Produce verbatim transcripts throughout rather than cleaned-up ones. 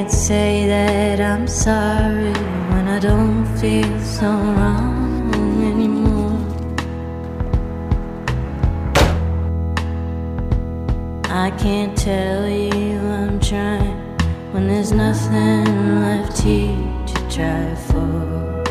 can't say that I'm sorry when I don't feel so wrong anymore. I can't tell you I'm trying when there's nothing left here to try for.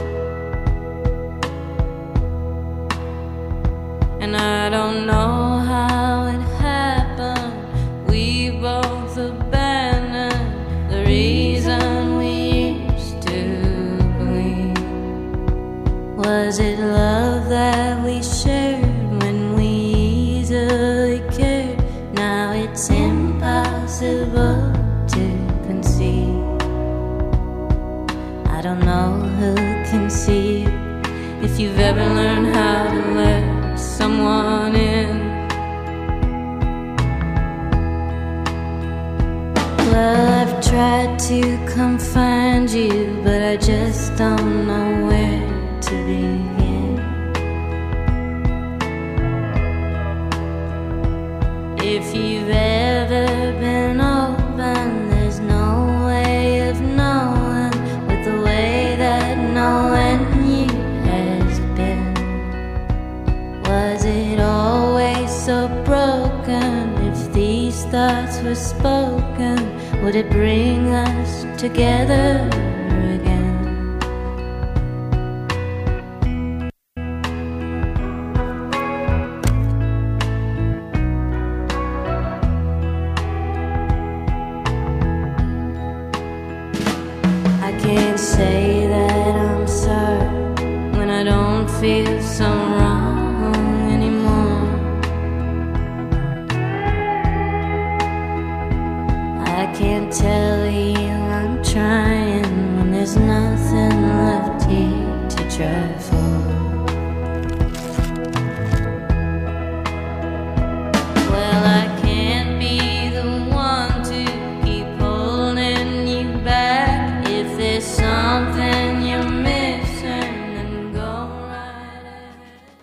And I don't know how it happened. We both abandoned the reason we used to believe. Was it love that we shared when we easily cared? Now it's impossible to conceive. I don't know who can see if you've ever learned how to let someone in. Well, I've tried to come find you, but I just don't know where to begin. If you've ever been open, there's no way of knowing with the way that knowing you has been. Was it always so broken? If these thoughts were spoken, would it bring us together again? I can't say that I'm sorry when I don't feel so wrong anymore. I can't tell you I'm trying when there's nothing left here to try for. Well, I can't be the one to keep holding you back. If there's something you're missing, then go right ahead.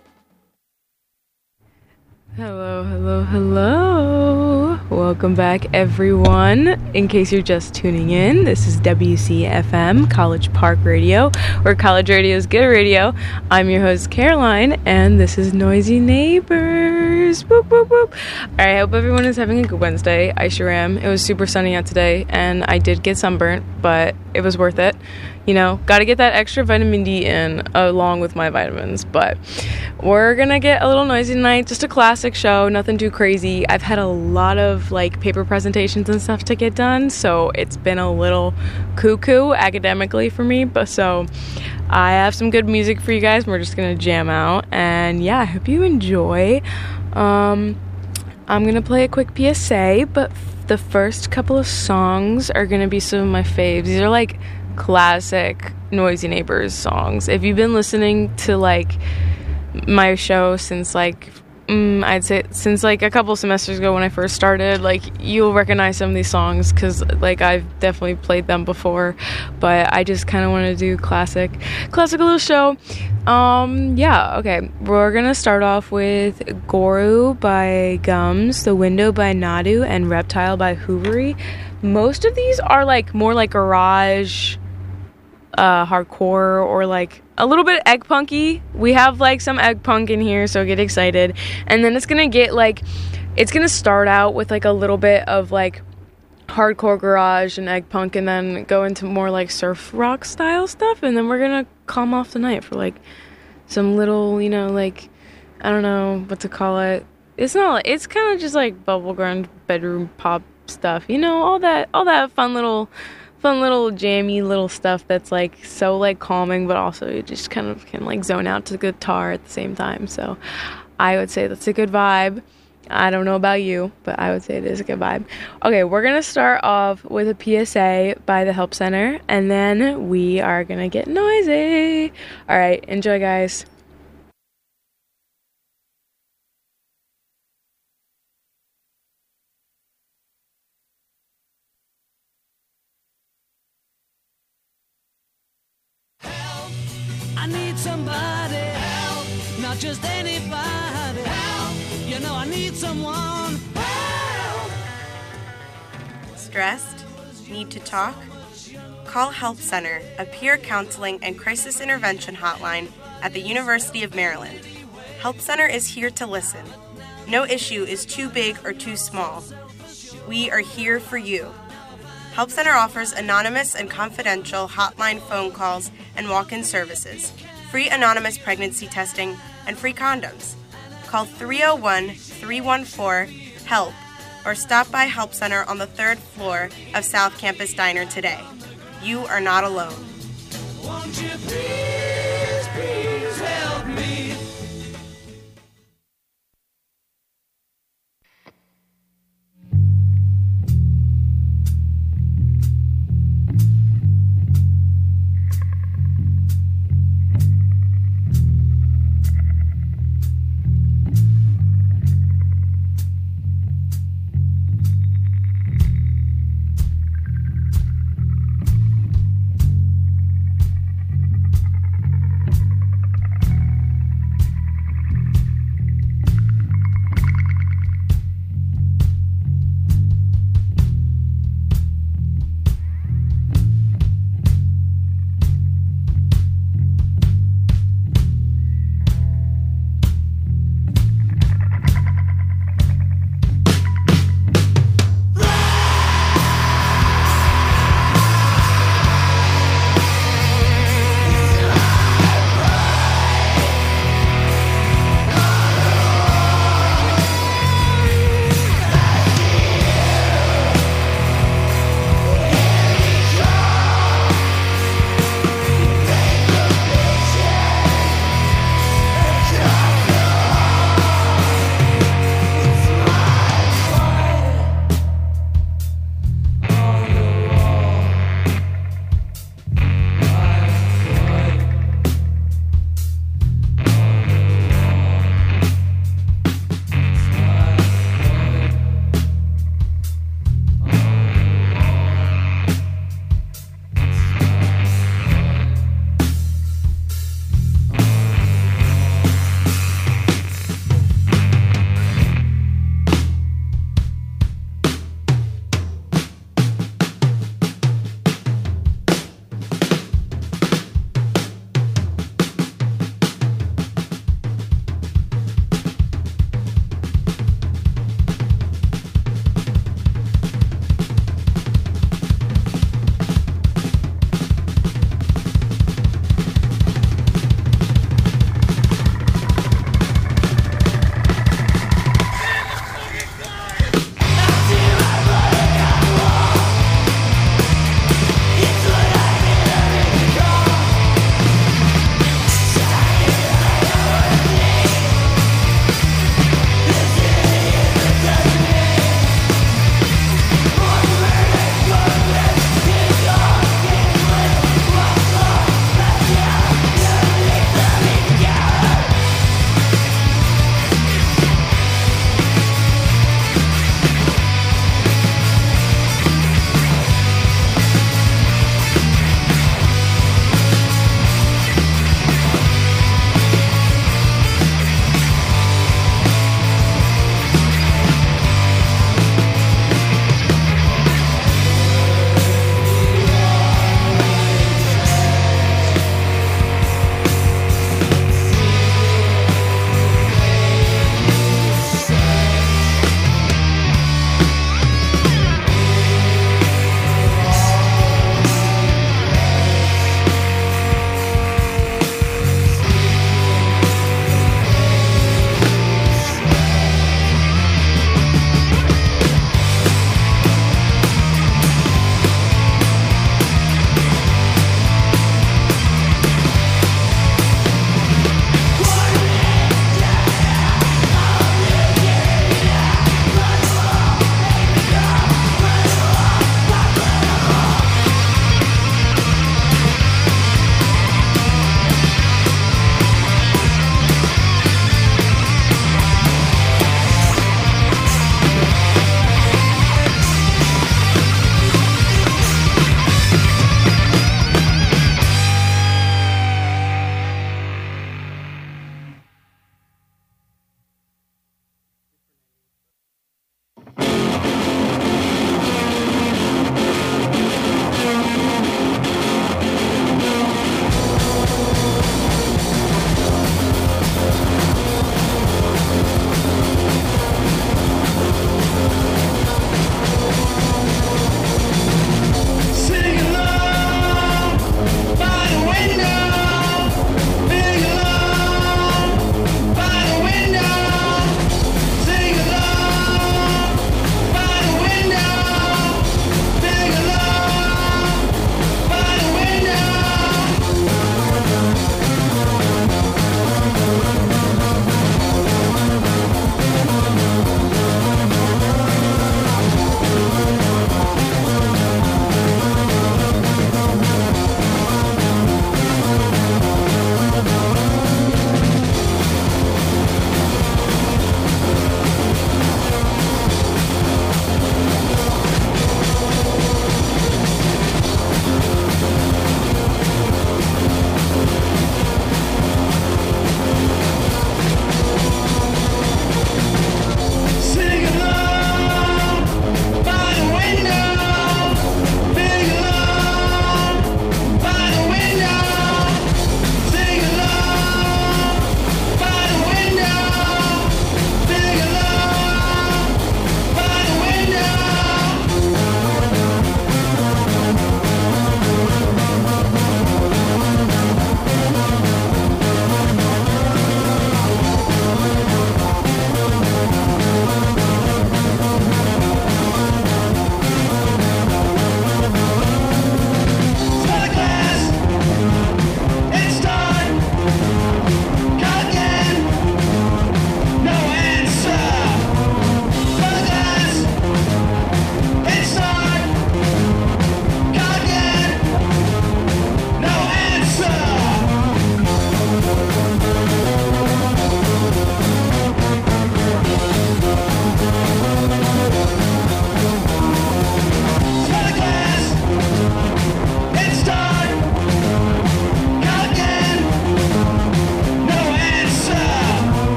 Hello, hello, hello. Welcome back, everyone. In case you're just tuning in, this is W C F M, College Park Radio, where college radio is good radio. I'm your host, Caroline, and this is Noisy Neighbors. Boop, boop, boop. Alright, I hope everyone is having a good Wednesday. I sure am. It was super sunny out today, and I did get sunburnt, but it was worth it. You know, gotta get that extra vitamin D in along with my vitamins. But we're gonna get a little noisy tonight. Just a classic show, nothing too crazy. I've had a lot of like paper presentations and stuff to get done, so it's been a little cuckoo academically for me. But so I have some good music for you guys. We're just gonna jam out, and yeah, I hope you enjoy. Um, I'm gonna play a quick P S A, but f- the first couple of songs are gonna be some of my faves. These are like classic Noisy Neighbors songs. If you've been listening to like my show since like mm, I'd say since like a couple semesters ago when I first started, like you'll recognize some of these songs because like I've definitely played them before, but I just kind of want to do classic classic little show. Um yeah, okay, we're gonna start off with Goru by Gums, The Window by Nadu, and Reptile by Hoovery. Most of these are like more like garage uh hardcore or like a little bit egg punky. We have like some egg punk in here, so get excited. And then it's gonna get like it's gonna start out with like a little bit of like hardcore garage and egg punk, and then go into more like surf rock style stuff, and then we're gonna calm off the night for like some little, you know, like I don't know what to call it. It's not it's kind of just like bubblegum bedroom pop stuff, you know, all that all that fun little fun little jammy little stuff that's like so like calming, but also you just kind of can like zone out to the guitar at the same time. So I would say that's a good vibe. I don't know about you, but I would say it is a good vibe. Okay, we're gonna start off with a P S A by the Help Center, and then we are gonna get noisy. All right, enjoy, guys. I need somebody help, not just anybody help. You know I need someone help. Stressed? Need to talk? Call Help Center, a peer counseling and crisis intervention hotline at the University of Maryland. Help Center is here to listen. No issue is too big or too small. We are here for you. Help Center offers anonymous and confidential hotline phone calls and walk-in services, free anonymous pregnancy testing, and free condoms. Call three oh one, three one four, HELP or stop by Help Center on the third floor of South Campus Diner today. You are not alone. Won't you please, please help me?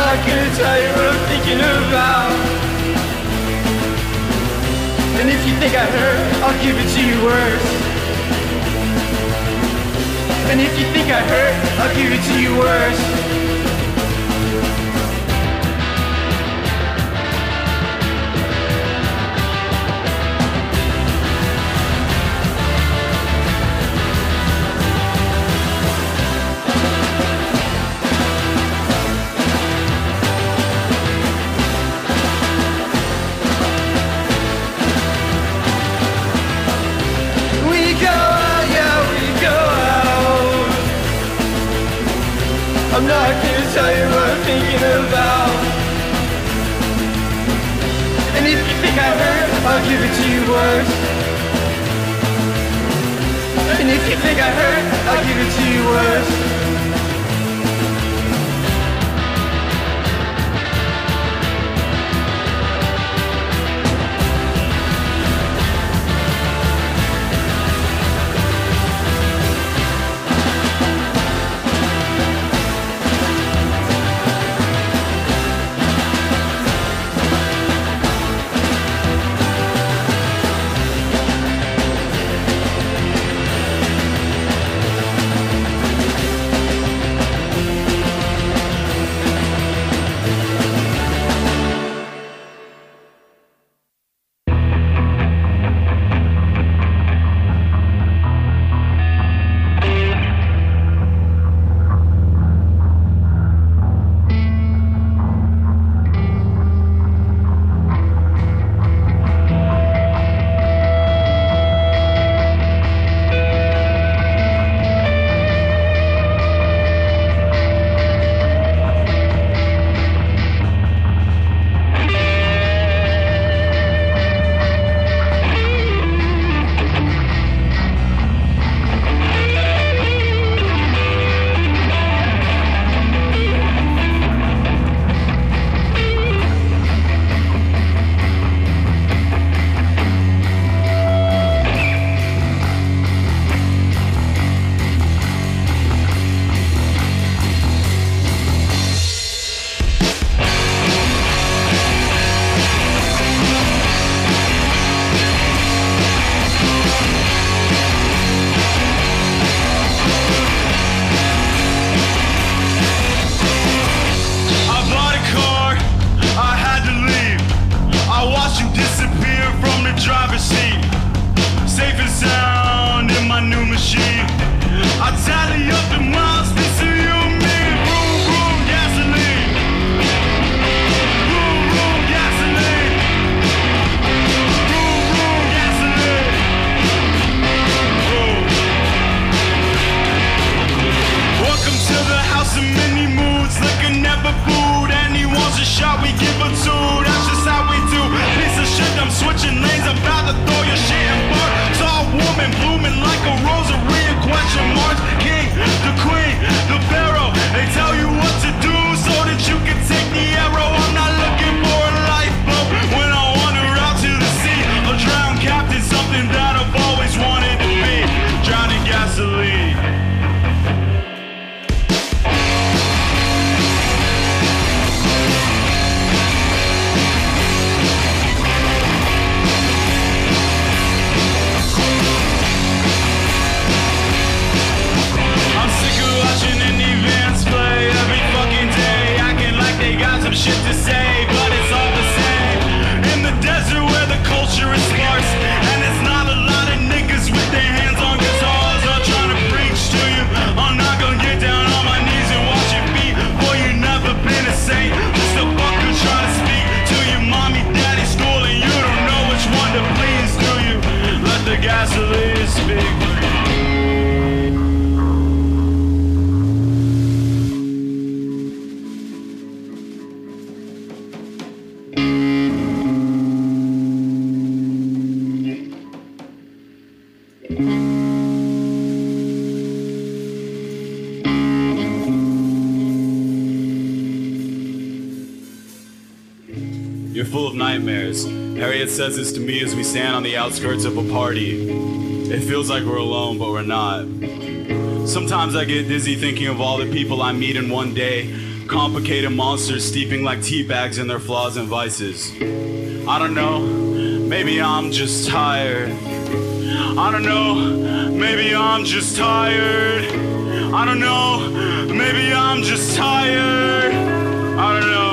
not gonna tell you what I'm thinking about. And if you think I hurt, I'll give it to you worse. And if you think I hurt, I'll give it to you worse. I'm not gonna tell you what I'm thinking about. And if you think I hurt, I'll give it to you worse. And if you think I hurt, I'll give it to you worse. You're full of nightmares. Harriet says this to me as we stand on the outskirts of a party. It feels like we're alone, but we're not. Sometimes I get dizzy thinking of all the people I meet in one day, Complicated monsters steeping like tea bags in their flaws and vices. I don't know, maybe I'm just tired. I don't know, maybe I'm just tired. I don't know, maybe I'm just tired. I don't know.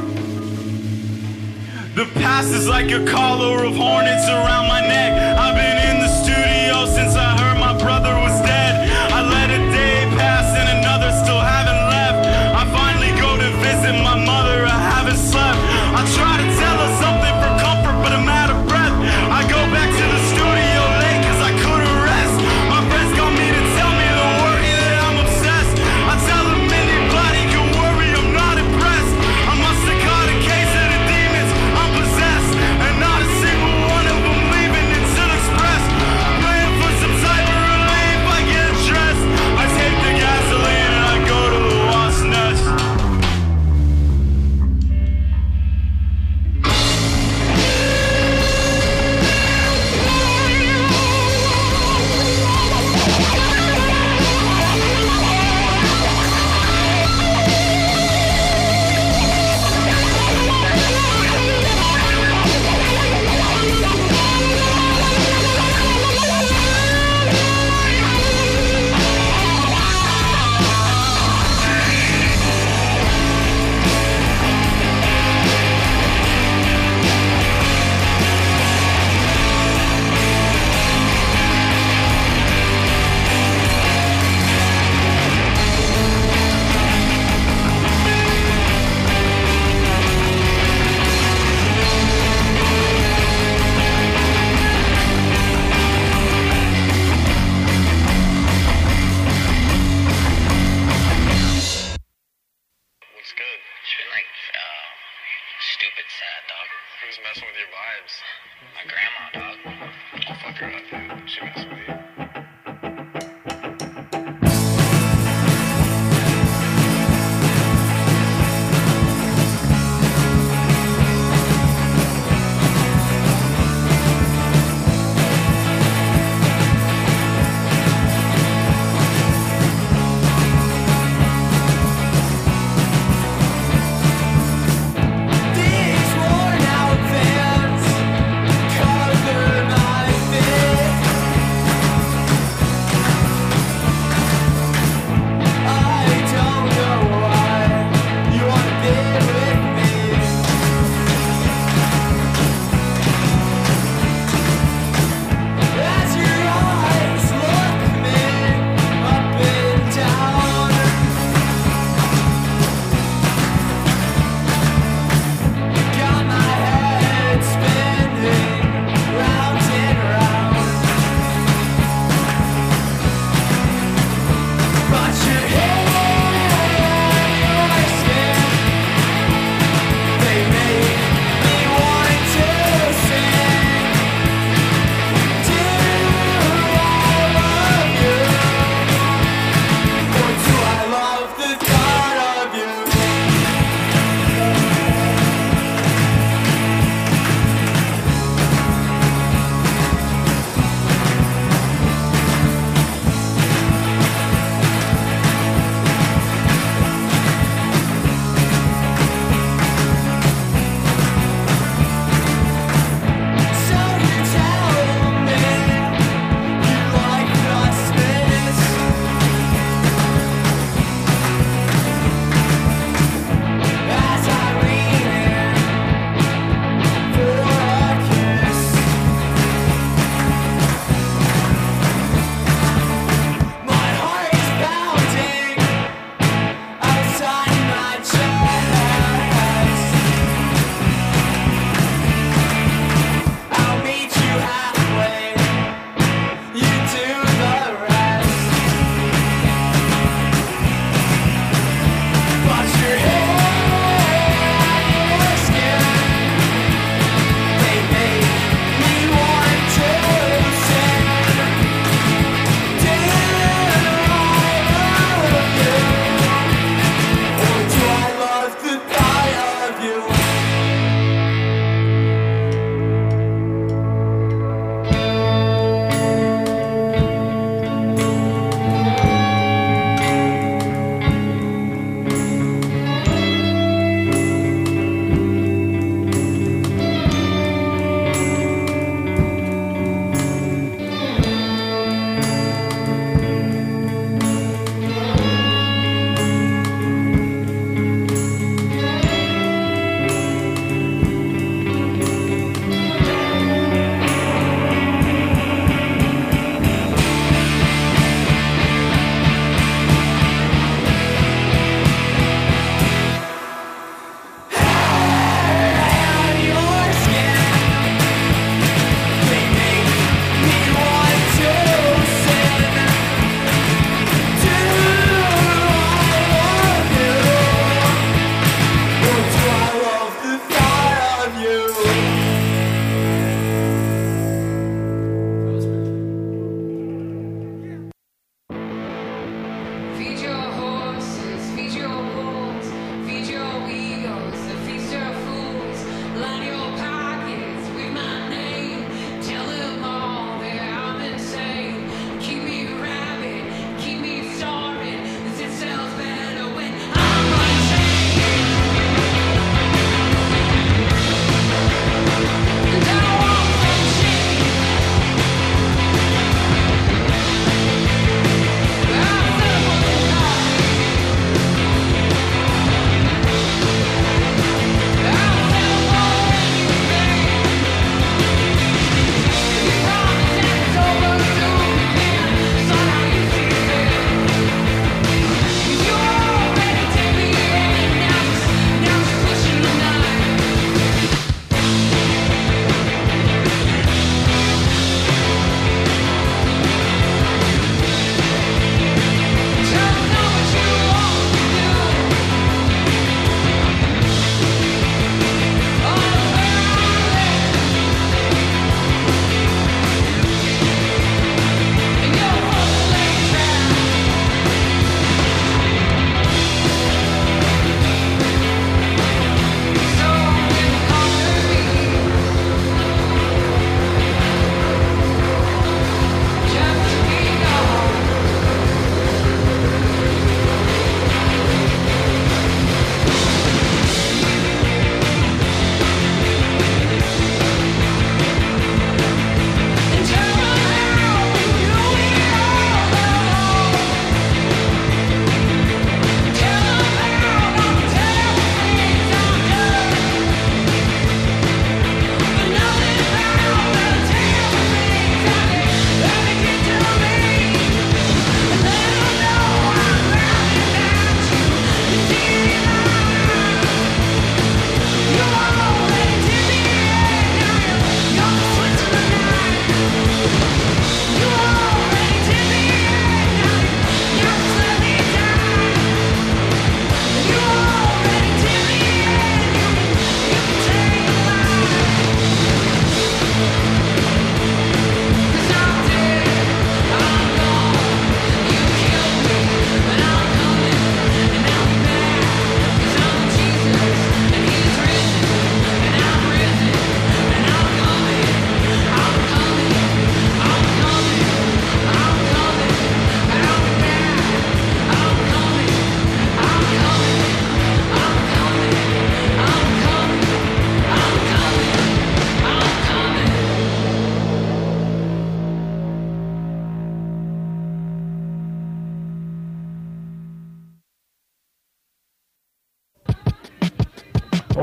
The past is like a collar of hornets around my neck. I've been in the studio since I heard my brother was dead. I let a day pass and another still haven't left. I finally go to visit my mother, I haven't slept. I try to tell her something for comfort, but I'm out of breath. I go back to the studio late cause I couldn't rest. My friends call me to tell me the worry that I'm obsessed. I tell them anybody can worry, I'm not impressed. I must have caught a case of the demons I'm possessed, and not a single one of them leaving until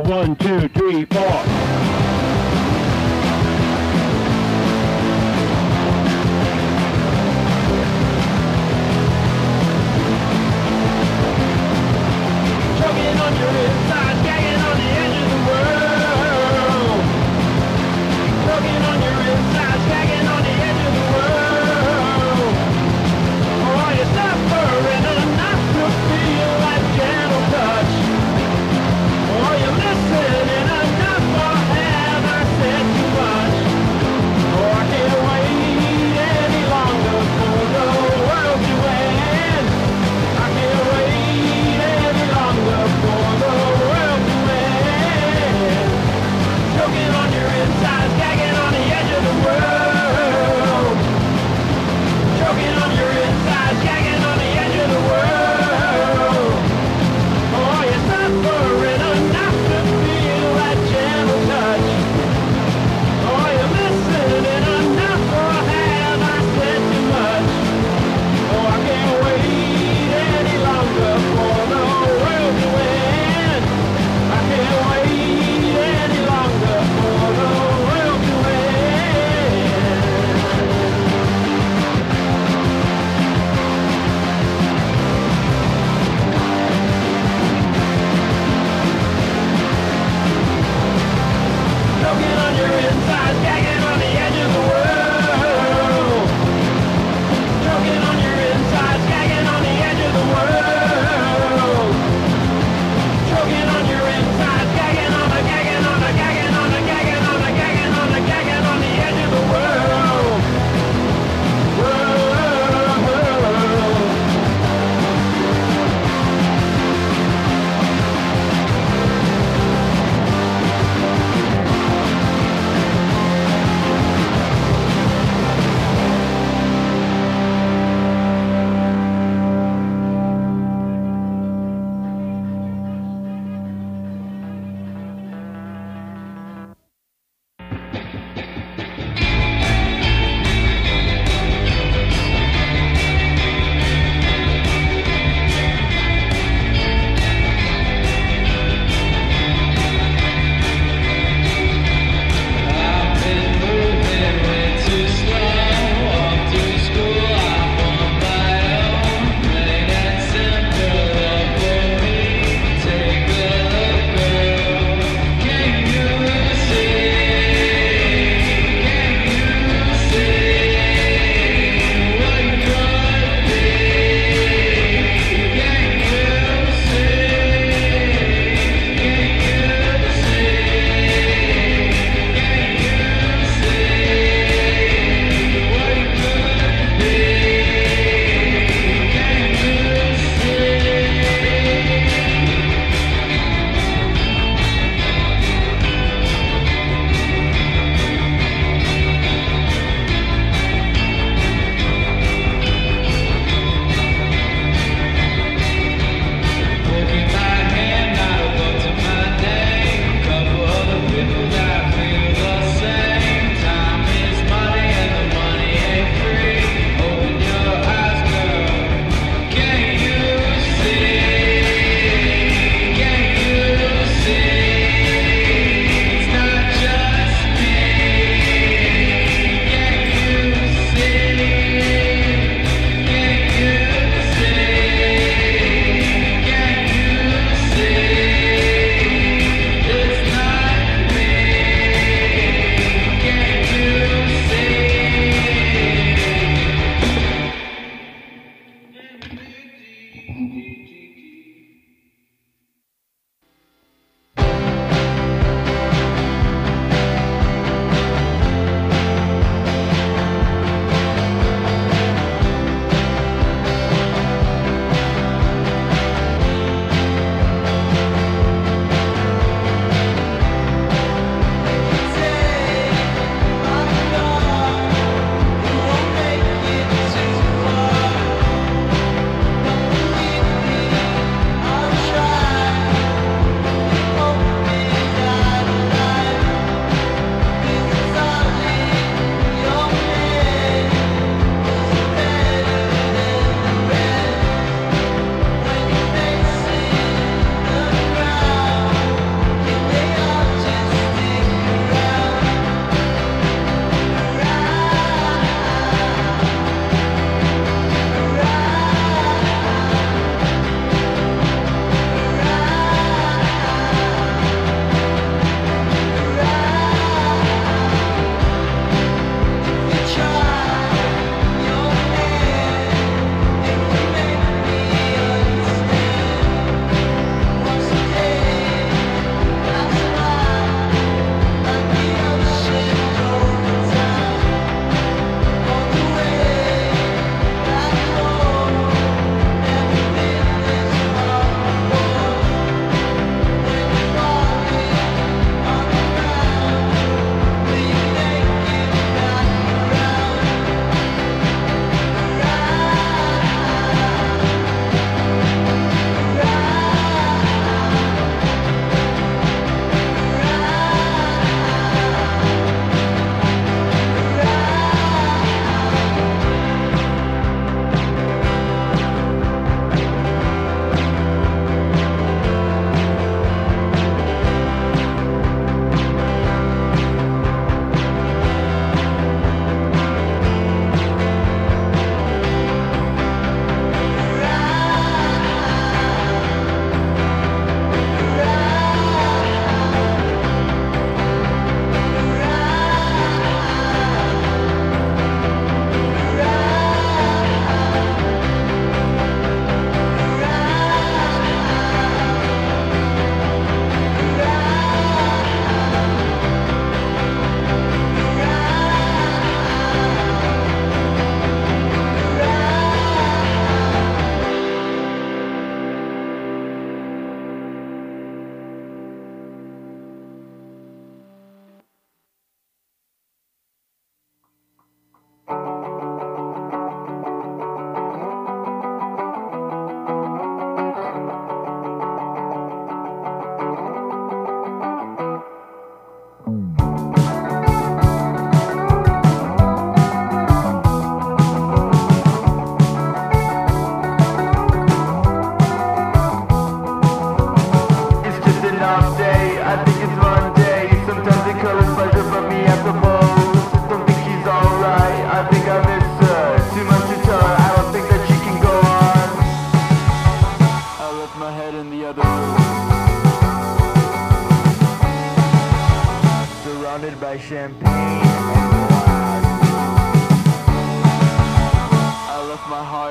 One, two, three, four. Choking on your inside, gagging on the edge of the world. Choking on your inside, gagging on the edge of the world. Or are you suffering enough to feel that gentle touch? Or are you listening enough for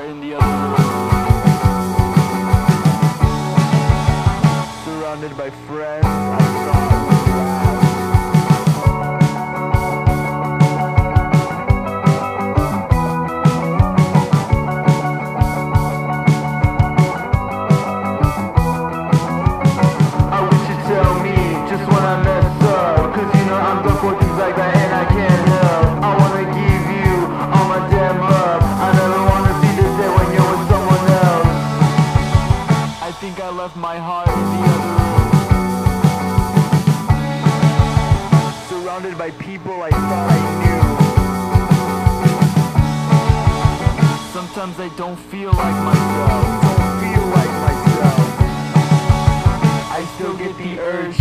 heart in the other room. Surrounded by friends, I thought it would last. I wish you'd tell me just when I mess up, 'cause you know I'm done for things like that and I can't help. I wanna give you all my damn love. I never wanna see the day when you're with someone else. I think I left my heart in the other room. Surrounded by people I thought I knew. Sometimes I don't feel like myself. Don't feel like myself. I still get the urge